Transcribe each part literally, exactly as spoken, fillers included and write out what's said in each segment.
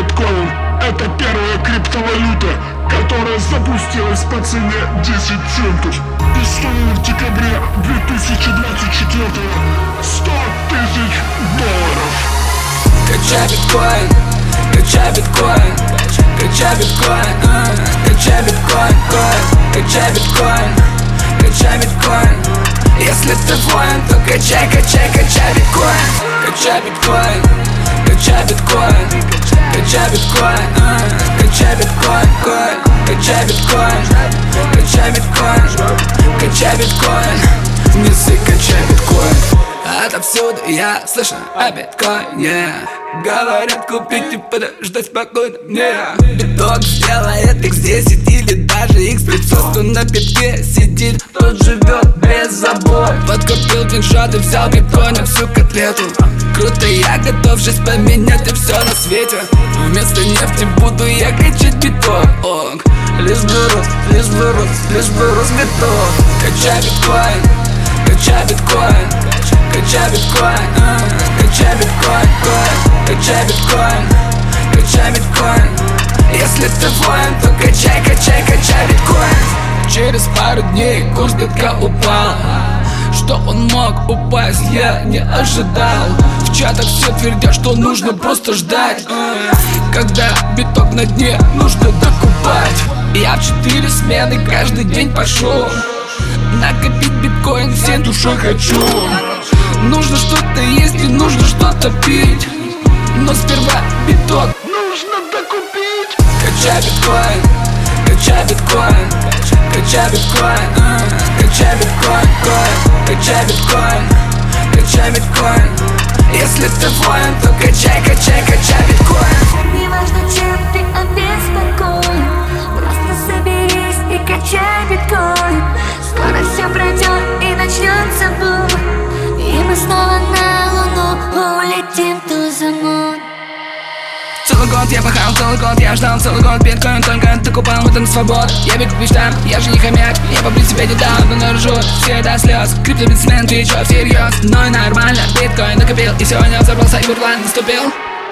биткоин — это первая криптовалюта, которая запустилась по цене десять центов и стоит в декабре две тысячи двадцать четвёртого сто тысяч долларов. Качай биткоин, качай биткоин, качай биткоин, а, качай биткоин, коин, качай биткоин, качай биткоин. Если ты воин, то качай, качай, качай биткоин, качай биткоин, качай биткоин, качай биткоин, а, качай биткоин, коин, качай биткоин, качай биткоин, качай биткоин, не ссы, качай биткоин. Отовсюду я слышу о биткоине. Говорят купить и подождать спокойно мне. Биток сделает икс десять или даже икс пятьсот. Кто на битке сидит, тот живет без забот. Подкупил пиншот и взял биткоина всю котлету. Круто, я готов жизнь поменять и все на свете. Вместо нефти буду я качать биток. Лишь бы рост, лишь бы рост, лишь бы рост биток. Качай биткоин, качай биткоин, качай биткоин, а, качай биткоин, коин, качай биткоин, качай биткоин. Если ты воин, то качай, качай, качай биткоин. Через пару дней курс битка упал. Что он мог упасть, я не ожидал. В чатах все твердят, что нужно просто ждать. Когда биток на дне, нужно докупать. Я в четыре смены каждый день пошел накопить биткоин всей душой хочу. Нужно что-то есть и нужно что-то пить, но сперва биток нужно докупить. Качай биткоин, качай биткоин, качай биткоин, а, качай биткоин, коин, качай биткоин, качай биткоин. Если ты воин, то качай, качай, качай биткоин. Не важно, чем ты обеспокоен, просто соберись и качай биткоин. Скоро все пройдет и начнется бум, и мы снова на луну улетим to the moon. Целый год я пахал, целый год я ждал, целый год биткоин только докупал, в этом свобода. Я бегу к мечтам, я же не хомяк, я побрить себя не дал, но ржут все до слез. Криптобитсмен, ты чё всерьез? Ну и нормально, биткоин накопил, и сегодня взорвался, и бурлан наступил.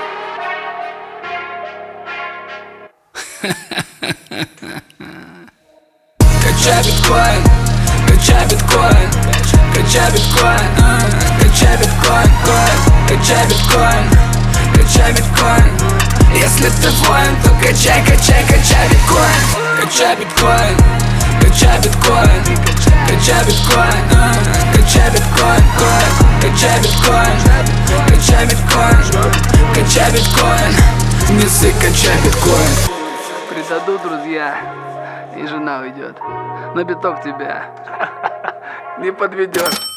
Качай биткоин, качай биткоин, качай биткоин, а, качай биткоин, коин, качай биткоин, качай биткоин. Если ты воин, то качай, качай, качай биткоин, качай биткоин, качай биткоин, качай биткоин, а, качай биткоин, коин, качай биткоин, качай биткоин, качай биткоин. Не ссы, качай биткоин. Предадут друзья, и жена уйдет, но биток тебя не подведет.